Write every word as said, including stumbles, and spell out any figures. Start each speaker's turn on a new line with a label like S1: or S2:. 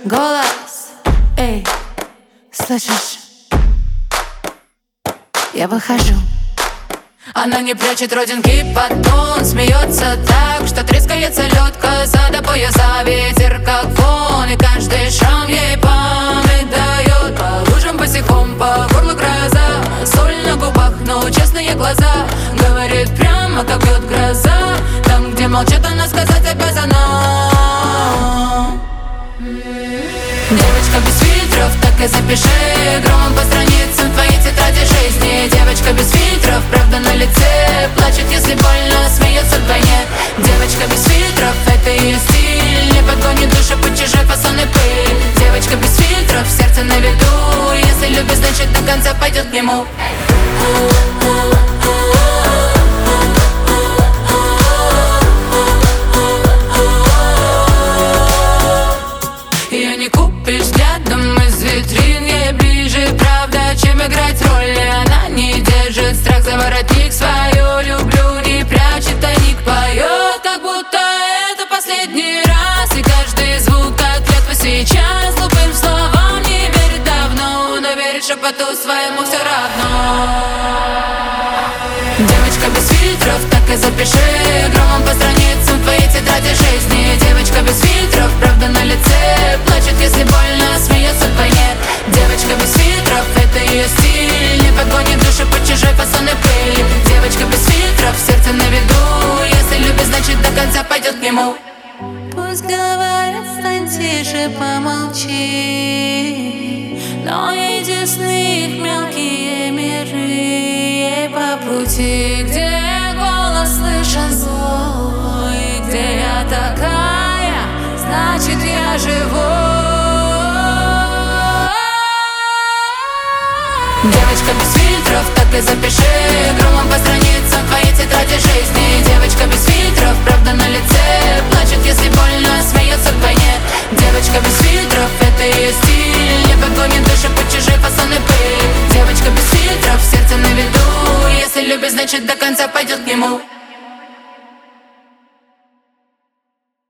S1: Голос, эй, слышишь? Я выхожу.
S2: Она не прячет родинки под тон, смеется так, что трескается лед, коза до пояса, ветер как вон, и каждый шаг ей память дает. По лужам босиком, по горлу гроза, соль на губах, но честные глаза. Говорит прямо, как бьет гроза, там, где молчат, она сказать обязана. Девочка без фильтров, так и запиши громом по страницам твоей тетради жизни. Девочка без фильтров, правда на лице, плачет, если больно, смеется вдвойне. Девочка без фильтров, это ее стиль, не подгонит душу под чужой фасон и пыль. Девочка без фильтров, сердце на виду, если любит, значит до конца пойдет к нему. Ее не купишь взглядом из витрин, ей ближе правда, чем играть роли. Она не держит страх за воротник, свою люблю не прячет, тайник поет, как будто это последний раз. И каждый звук как клятва сейчас, глупым словам не верит давно, но верит шепоту своему все равно. Девочка без фильтров, так и запиши громом по страницам твоей тетради жизни. Девочка без фильтров, правда на лице, плачет, если больно, смеется вдвойне. Девочка без фильтров, это ее стиль, не подгонит душу под чужой фасон и пыль. Девочка без фильтров, сердце на виду, если любит, значит до конца пойдет к нему.
S1: Пусть говорят, стань тише, помолчи, но ей тесны их мелкие миры. Ей по пути, где голос слышен злой, где я такая, значит я живу.
S2: Девочка без фильтров, так и запиши громом по страницам твоей тетради жизни. Девочка без фильтров, правда на лице, плачет, если больно, смеется вдвойне. Девочка без фильтров, это ее стиль, не подгонит душу под чужой фасон и пыль. Девочка без фильтров, сердце на виду, если любит, значит до конца пойдет к нему.